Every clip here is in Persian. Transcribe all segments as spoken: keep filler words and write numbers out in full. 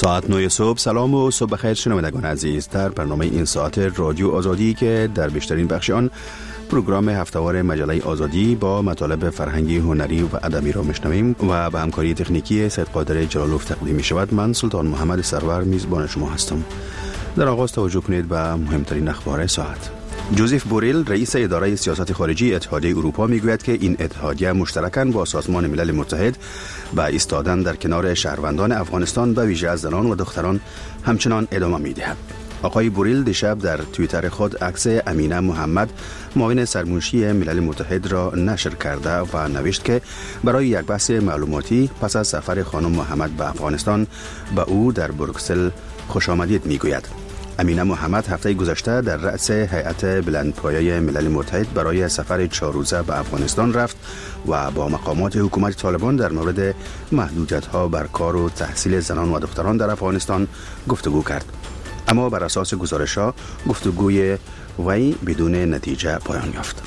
ساعت نه صبح. سلام و صبح بخیر شنوندگان عزیز. در برنامه این ساعت رادیو آزادی که در بیشترین بخش آن پروگرام هفته‌وار مجله آزادی با مطالب فرهنگی، هنری و ادبی را میشنویم و به همکاری تکنیکی سید قادر جلالوف تقدیم می شود. من سلطان محمد سرور میزبان شما هستم. در آغاز توجه کنید به مهمترین اخبار ساعت. جوزف بوریل رئیس اداره سیاست خارجی اتحادیه اروپا میگوید که این اتحادیه مشترکاً با سازمان ملل متحد به ایستادن در کنار شهروندان افغانستان به ویژه از زنان و دختران همچنان ادامه میدهد. آقای بوریل دیشب در توییتر خود عکس امینه محمد معاون سرمنشی ملل متحد را نشر کرده و نوشت که برای یک بحث معلوماتی پس از سفر خانم محمد به افغانستان به او در بروکسل خوش آمدید میگوید. امینه محمد هفته گذشته در رأس هیئت بلندپایه ملل متحد برای سفر چهار روزه به افغانستان رفت و با مقامات حکومت طالبان در مورد محدودیت‌ها بر کار و تحصیل زنان و دختران در افغانستان گفتگو کرد. اما بر اساس گزارش‌ها گفتگوی وی بدون نتیجه پایان یافت.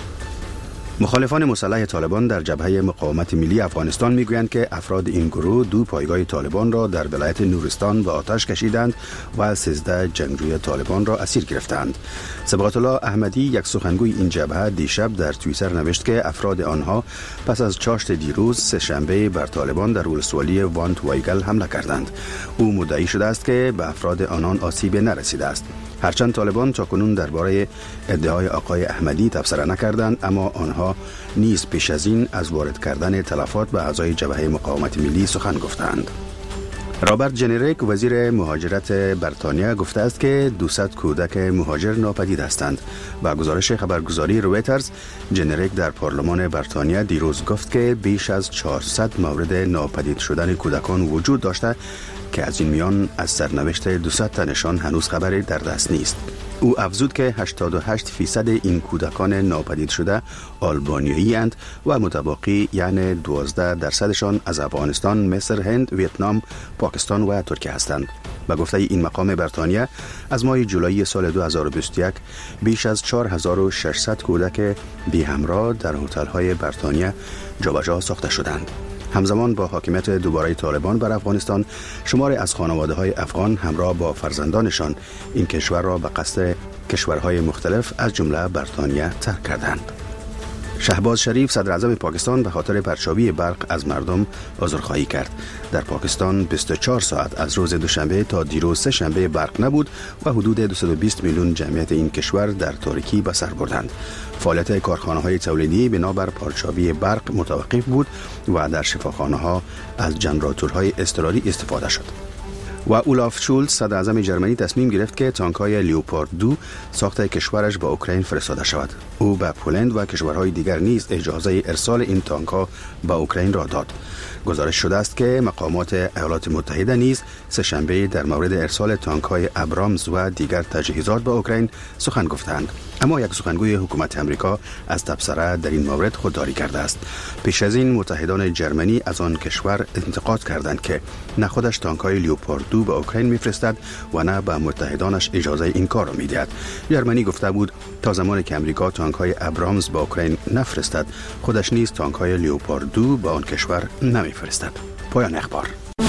مخالفان مسلح طالبان در جبهه مقاومت ملی افغانستان میگویند که افراد این گروه دو پایگاه طالبان را در ولایت نورستان به آتش کشیدند و سیزده جنگجوی طالبان را اسیر گرفتند. صبغت الله احمدی، یک سخنگوی این جبهه، دیشب در توییتر نوشت که افراد آنها پس از چاشت دیروز سه شنبه بر طالبان در ولسوالی وانت وایگل حمله کردند. او مدعی شده است که به افراد آنان آسیب نرسیده است. هرچند طالبان تاکنون درباره ادعای آقای احمدی تبصره نکردند، اما آنها نیز پیش از این از وارد کردن تلفات به اعضای جبهه مقاومت ملی سخن گفتند. رابرت جنریک، وزیر مهاجرت بریتانیا، گفته است که دویست کودک مهاجر ناپدید هستند. با گزارش خبرگزاری رویترز، جنریک در پارلمان بریتانیا دیروز گفت که بیش از چهارصد مورد ناپدید شدن کودکان وجود داشته که از این میان از سرنوشت دویست تنشان هنوز خبری در دست نیست. او افزود که هشتاد و هشت فیصد این کودکان ناپدید شده آلبانیایی اند و متباقی یعنی دوازده درصدشان از افغانستان، مصر، هند، ویتنام، پاکستان و ترکیه هستند. به گفته این مقام بریتانیا، از ماه جولای سال دو هزار و بیست و یک بیش از چهار هزار و ششصد کودک بی همراه در هتل‌های بریتانیا جابجا ساخته شدند. همزمان با حاکمیت دوباره طالبان بر افغانستان، شماری از خانواده‌های افغان همراه با فرزندانشان این کشور را به قصد کشورهای مختلف از جمله بریتانیا ترک کردند. شهباز شریف، صدر اعظم پاکستان، به خاطر پرچاوی برق از مردم عذرخواهی کرد. در پاکستان بیست و چهار ساعت از روز دوشنبه تا دیروز سه شنبه برق نبود و حدود دویست و بیست میلیون جمعیت این کشور در تاریکی به سر بردند. فعالیت کارخانه‌های تولیدی بنابر پرچاوی برق متوقف بود و در شفاخانه‌ها از جنراتورهای اضطراری استفاده شد. و اولاف شولز، صدر اعظم جرمنی، تصمیم گرفت که تانک‌های لیوپارد دو ساخت کشورش به اوکراین فرستاده شود. او به پولند و کشورهای دیگر نیز اجازه ارسال این تانک‌ها به اوکراین را داد. گزارش شده است که مقامات ایالات متحده نیز سه شنبه در مورد ارسال تانک‌های ابرامز و دیگر تجهیزات به اوکراین سخن گفتند. اما یک سخنگوی حکومت امریکا از تبصره در این مورد خودداری کرده است. پیش از این متحدان جرمنی از آن کشور انتقاد کردند که نه خودش تانک‌های لیوپارد دو به اوکراین میفرستد و نه به متحدانش اجازه این کار را میدهد. جرمنی گفته بود تا زمانی که امریکا تانک‌های ابرامز به اوکراین نفرستد، خودش نیز تانک‌های لیوپارد دو به آن کشور نمیفرستد. پایان اخبار.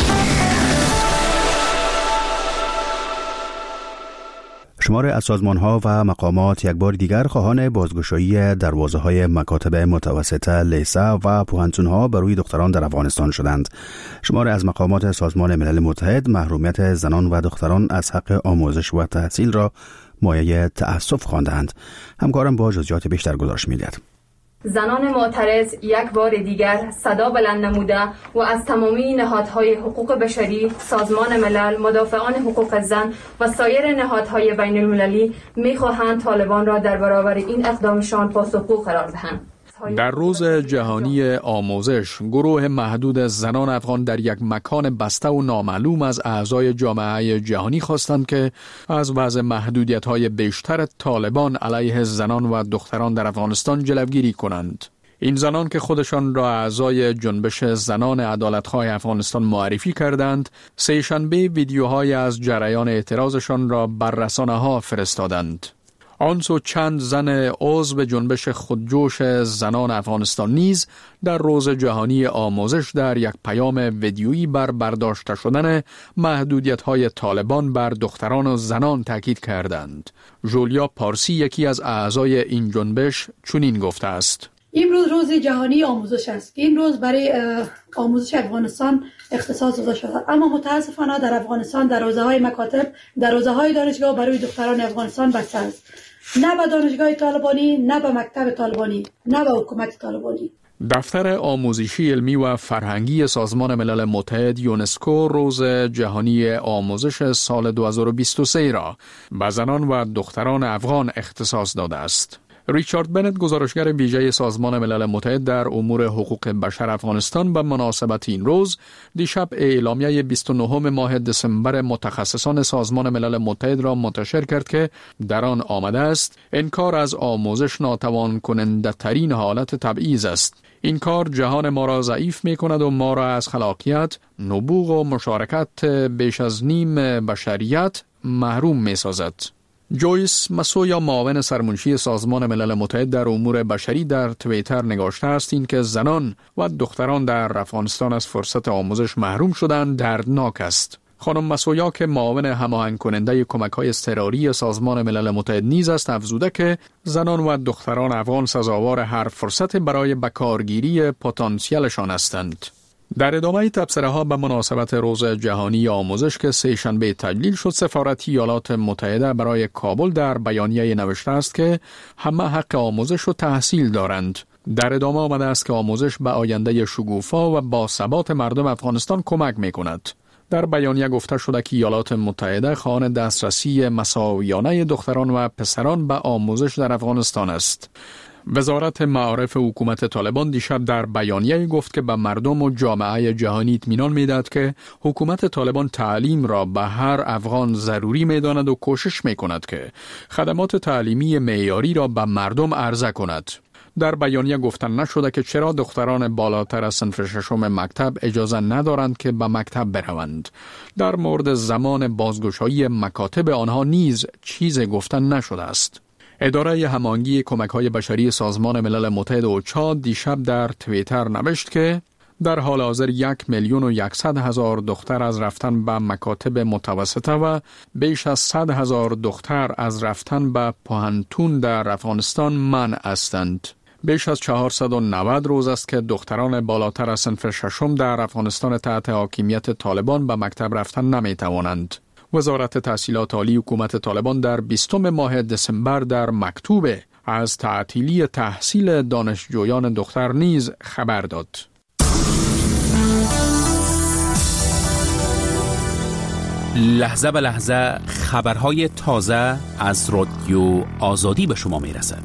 شمار از سازمان‌ها و مقامات یک بار دیگر خواهان بازگشایی دروازه‌های مکاتب متوسطه، لیسه و پوهنتون‌ها برای دختران در افغانستان شدند. شمار از مقامات سازمان ملل متحد محرومیت زنان و دختران از حق آموزش و تحصیل را مایه تأسف خواندند. همکارم با جزئیات بیشتر گزارش می‌دهد. زنان معترض یک بار دیگر صدا بلند نموده و از تمامی نهادهای حقوق بشری، سازمان ملل، مدافعان حقوق زن و سایر نهادهای بین المللی می‌خواهند طالبان را در برابر این اقدامشان پاسخگو قرار دهند. در روز جهانی آموزش، گروه محدود زنان افغان در یک مکان بسته و نامعلوم از اعضای جامعه جهانی خواستند که از وضع محدودیت‌های بیشتر طالبان علیه زنان و دختران در افغانستان جلوگیری کنند. این زنان که خودشان را اعضای جنبش زنان عدالت‌خواه افغانستان معرفی کردند، سه شنبه ویدیوهای از جریان اعتراضشان را بر رسانه‌ها فرستادند. آنسو چند زن عضو جنبش خودجوش زنان افغانستان نیز در روز جهانی آموزش در یک پیام ویدیویی بر برداشته شدن محدودیت‌های طالبان بر دختران و زنان تاکید کردند. جولیا پارسی یکی از اعضای این جنبش چنین گفته است: امروز روز جهانی آموزش است. این روز برای آموزش افغانستان اختصاص داده شده، اما متاسفانه در افغانستان در حوزه‌های مکاتب، در حوزه‌های دانشگاه برای دختران افغانستان بسته است. نه به دانشگاه طالبانی، نه به مکتب طالبانی، نه به حکومت طالبانی. دفتر آموزشی علمی و فرهنگی سازمان ملل متحد یونسکو روز جهانی آموزش سال دو هزار و بیست و سه را به زنان و دختران افغان اختصاص داده است. ریچارد بنت، گزارشگر ویژه سازمان ملل متحد در امور حقوق بشر افغانستان، به مناسبت این روز دیشب اعلامیه بیست و نهم ماه دسامبر متخصصان سازمان ملل متحد را منتشر کرد که در آن آمده است انکار از آموزش ناتوان کننده ترین حالت تبعیض است. این کار جهان ما را ضعیف می کند و ما را از خلاقیت، نبوغ و مشارکت بیش از نیم بشریت محروم می سازد. جویس مسویا، معاون سرمنشی سازمان ملل متحد در امور بشری، در توییتر نگاشته است این که زنان و دختران در افغانستان از فرصت آموزش محروم شدن دردناک است. خانم مسویا که معاون هماهنگ کننده کمک‌های اضطراری سازمان ملل متحد نیز است، افزوده که زنان و دختران افغان سزاوار هر فرصت برای بکارگیری پتانسیلشان هستند. در ادامه تبصره ها به مناسبت روز جهانی آموزش که سه شنبه تجلیل شد، سفارت ایالات متحده برای کابل در بیانیه نوشته است که همه حق آموزش و تحصیل دارند. در ادامه آمده است که آموزش به آینده شگوفا و با ثبات مردم افغانستان کمک می کند. در بیانیه گفته شده که ایالات متحده خواهان دسترسی مساویانه دختران و پسران به آموزش در افغانستان است. وزارت معارف حکومت طالبان دیشب در بیانیه گفت که به مردم و جامعه جهانی اطمینان می‌دهد که حکومت طالبان تعلیم را به هر افغان ضروری می‌داند و کوشش می‌کند که خدمات تعلیمی معیاری را به مردم عرضه کند. در بیانیه گفتن نشده که چرا دختران بالاتر از صنف ششم مکتب اجازه ندارند که به مکتب بروند. در مورد زمان بازگشایی مکاتب آنها نیز چیز گفتن نشده است. اداره هماهنگی کمک‌های بشری سازمان ملل متحد اوچا دیشب در توییتر نوشت که در حال حاضر یک میلیون و یکصد هزار دختر از رفتن به مکاتب متوسطه و بیش از صد هزار دختر از رفتن به پوهنتون در افغانستان منع هستند. بیش از چهارصد و نود روز است که دختران بالاتر از صنف ششم در افغانستان تحت حاکمیت طالبان به مکتب رفتن نمی توانند. وزارت تحصیلات عالی حکومت طالبان در بیستم ماه دسامبر در مکتوب از تعطیلی تحصیل دانشجویان دختر نیز خبر داد. لحظه به لحظه خبرهای تازه از رادیو آزادی به شما می رسد.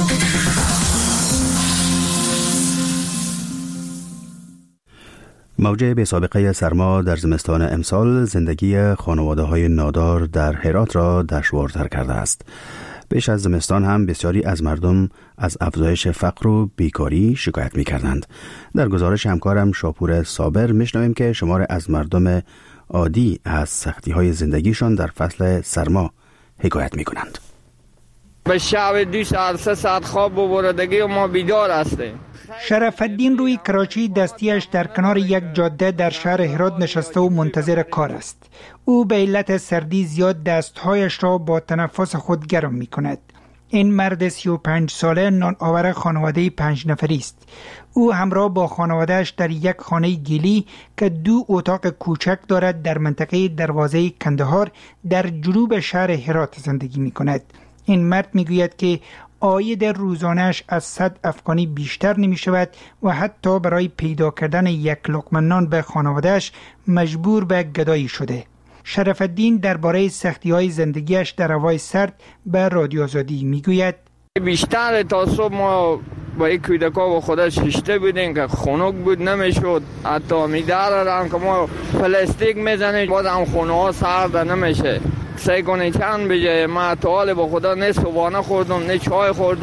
موج بی سابقه سرما در زمستان امسال زندگی خانواده‌های نادار در هرات را دشوارتر کرده است. بیش از زمستان هم بسیاری از مردم از افزایش فقر و بیکاری شکایت می‌کردند. در گزارش همکارم شاپور صابر می‌شنویم که شمار از مردم عادی از سختی‌های زندگیشان در فصل سرما حکایت می‌کنند. به شب دو ساعت سه ساعت خواب و بردگی و ما بیدار هستیم. شرف الدین روی کراچی دستیش در کنار یک جاده در شهر هرات نشسته و منتظر کار است. او به علت سردی زیاد دستهایش را با تنفس خود گرم می کند. این مرد سی و پنج ساله نان آور خانواده پنج نفری است. او همراه با خانوادهش در یک خانه گیلی که دو اتاق کوچک دارد در منطقه دروازه کندهار در جنوب شهر هرات زندگی می کند. این مرد می گوید که عاید روزانه‌اش از صد افغانی بیشتر نمی شود و حتی برای پیدا کردن یک لقمه نان به خانواده‌اش مجبور به گدایی شده. شرف الدین درباره سختی‌های زندگیش در هوای سرد به رادیو آزادی می گوید بیشتر تا صبح ما با یک کودکا و خودش ششته بودیم که خنک بود نمیشد. حتی میدار را که ما پلاستیک میزنیم باز هم خونه ها سرد نمیشه. سه گونه چند بجه ما تا حال با خدا نه صبحانه خوردم نه چای خوردم.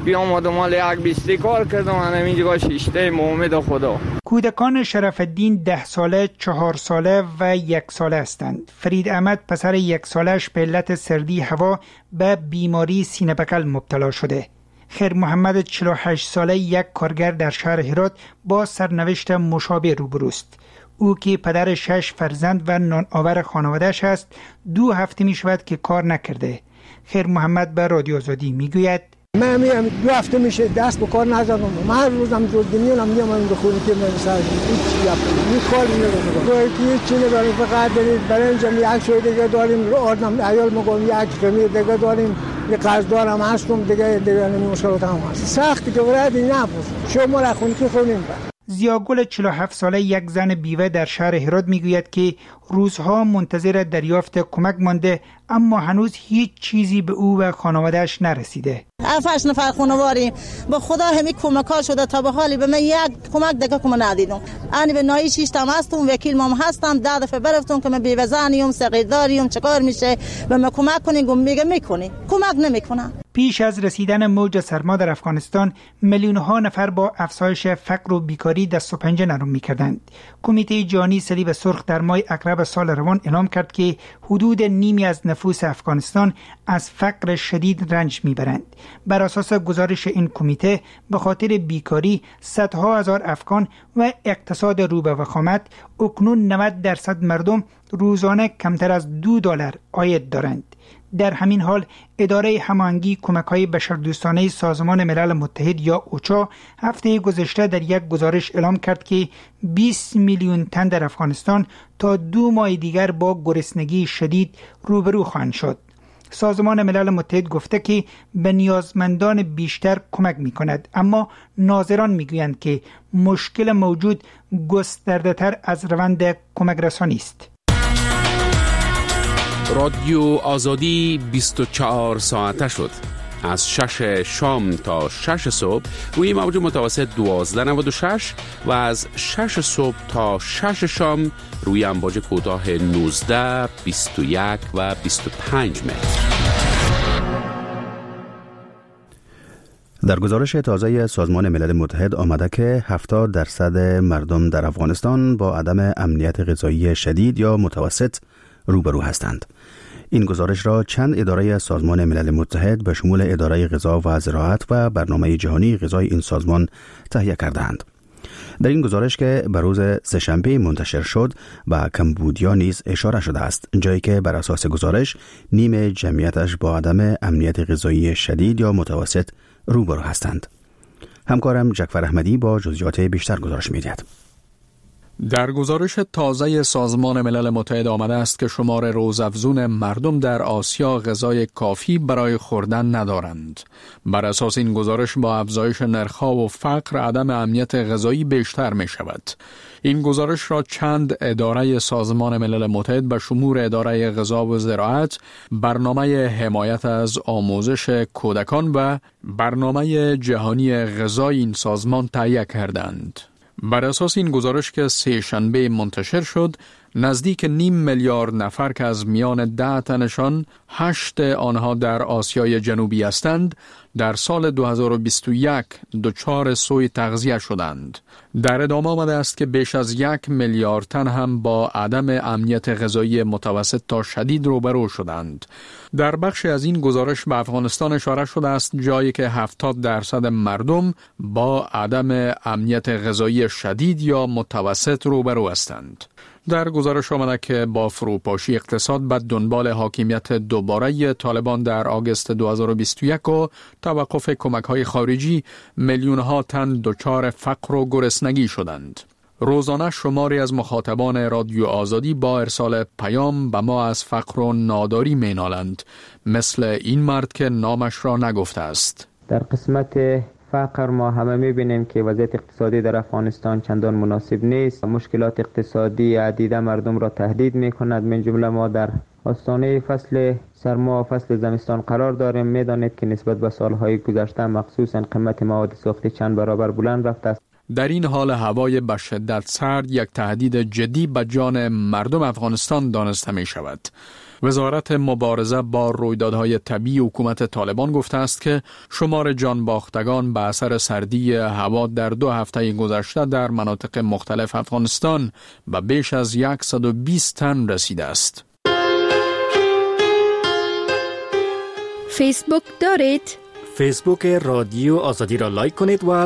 بیامدم مال یک بیستی کار کردم همینجا شیشته امید خدا. کودکان شرف الدین ده ساله، چهار ساله و یک ساله هستند. فرید احمد پسر یک سالش به علت سردی هوا به بیماری سینه بکل مبتلا شده. خیر محمد چهل و هشت ساله یک کارگر در شهر هرات با سرنوشت مشابه روبروست. او که پدر شش فرزند و نان آور خانواده‌اش است، دو هفته می شود که کار نکرده. خیر محمد به رادیو آزادی می گوید من میام دو هفته میشه دست به کار نزدم. من هر روزم دو دنیا میام به خونه که من سر هیچ یه کار نمیکنم. تو هیچ چیزی نداریم، فقط برید برنج یک شوی دیگه داریم، آدم عیال مگم یک کمی دیگه داریم، یه قرض دارم هستم دیگه دیگه مشکلات هم هست. سخت که ورد نبود. شما را خونی که خونیم. زیاگل چهل و هفت ساله یک زن بیوه در شهر هرات میگوید که روزها منتظر دریافت کمک مانده، اما هنوز هیچ چیزی به او و خانواده‌اش نرسیده. هفتش نفر خانواریم، به خدا همین کمک‌ها شده تا به حالی به من یک کمک دیگه کم ندیدم. انا به نایی شیشتم هستم، وکیل مام هستم، ده دفعه برفتم که من بیوه زنیم، صغیرداریم، چیکار میشه؟ به من کمک کنین، گم میگه میکنی. کمک نمیکنن. پیش از رسیدن موج سرما در افغانستان، میلیون‌ها نفر با افزایش فقر و بیکاری دست و پنجه نرم می‌کردند. کمیته جهانی صلیب سرخ در ماه اکرب سال روان اعلام کرد که حدود نیمی از نفوس افغانستان از فقر شدید رنج می‌برند. بر اساس گزارش این کمیته، به خاطر بیکاری صدها هزار افغان و اقتصاد رو به وخامت، اکنون نود درصد مردم روزانه کمتر از دو دلار عاید دارند. در همین حال اداره هماهنگی کمک‌های بشردوستانه سازمان ملل متحد یا اوچا هفته گذشته در یک گزارش اعلام کرد که بیست میلیون تن در افغانستان تا دو ماه دیگر با گرسنگی شدید روبرو خواهند شد. سازمان ملل متحد گفته که به نیازمندان بیشتر کمک می‌کند، اما ناظران می‌گویند که مشکل موجود گسترده‌تر از روند کمک رسانی است. رادیو آزادی بیست و چهار ساعته شد. از شش شام تا شش صبح روی موج متوسط دوازده نود و شش و از شش صبح تا شش شام روی امواج کوتاه نوزده، بیست و یک و بیست و پنج متر. در گزارش تازه سازمان ملل متحد آمده که هفتاد درصد مردم در افغانستان با عدم امنیت غذایی شدید یا متوسط روبرو هستند. این گزارش را چند اداره سازمان ملل متحد به شمول اداره غذا و زراعت و برنامه جهانی غذای این سازمان تهیه کردند. در این گزارش که به روز سه‌شنبه منتشر شد به کمبودیا نیز اشاره شده است، جایی که بر اساس گزارش نیم جمعیتش با عدم امنیت غذایی شدید یا متوسط روبرو هستند. همکارم جعفر احمدی با جزئیات بیشتر گزارش می‌دهد. در گزارش تازه سازمان ملل متحد آمده است که شمار روزافزون مردم در آسیا غذای کافی برای خوردن ندارند. بر اساس این گزارش با افزایش نرخ‌ها و فقر عدم امنیت غذایی بیشتر می شود. این گزارش را چند اداره سازمان ملل متحد به شمول اداره غذا و زراعت، برنامه حمایت از آموزش کودکان و برنامه جهانی غذای این سازمان تهیه کردند. بر اساس این گزارش که سه شنبه منتشر شد، نزدیک نیم میلیارد نفر که از میان ده تنشان هشت آنها در آسیای جنوبی هستند، در سال دو هزار و بیست و یک دچار سوء تغذیه شدند. در ادامه آمده است که بیش از یک میلیارد تن هم با عدم امنیت غذایی متوسط تا شدید روبرو شدند. در بخش از این گزارش به افغانستان اشاره شده است، جایی که هفتاد درصد مردم با عدم امنیت غذایی شدید یا متوسط روبرو هستند. در گزارش آمده که با فروپاشی اقتصاد به دنبال حاکمیت دوباره طالبان در آگوست دو هزار و بیست و یک و توقف کمک‌های خارجی، میلیون‌ها تن دچار فقر و گرسنگی شدند. روزانه شماری از مخاطبان رادیو آزادی با ارسال پیام به ما از فقر و ناداری مینالند، مثل این مرد که نامش را نگفته است. در قسمت فقر ما همه می‌بینیم که وضعیت اقتصادی در افغانستان چندان مناسب نیست. مشکلات اقتصادی عدیده مردم را تهدید می‌کند. من جمله ما در آستانه فصل سرما و فصل زمستان قرار داریم. می‌دانید که نسبت به سال‌های گذشته مخصوصاً قیمت مواد سوختی چند برابر بلند رفته است. در این حال هوای به شدت سرد یک تهدید جدی به جان مردم افغانستان دانسته می شود. وزارت مبارزه با رویدادهای طبیعی حکومت طالبان گفته است که شمار جان باختگان به اثر سردی هوا در دو هفته گذشته در مناطق مختلف افغانستان به بیش از صد و بیست تن رسیده است. فیسبوک دارید؟ فیسبوک رادیو آزادی را لایک کنید و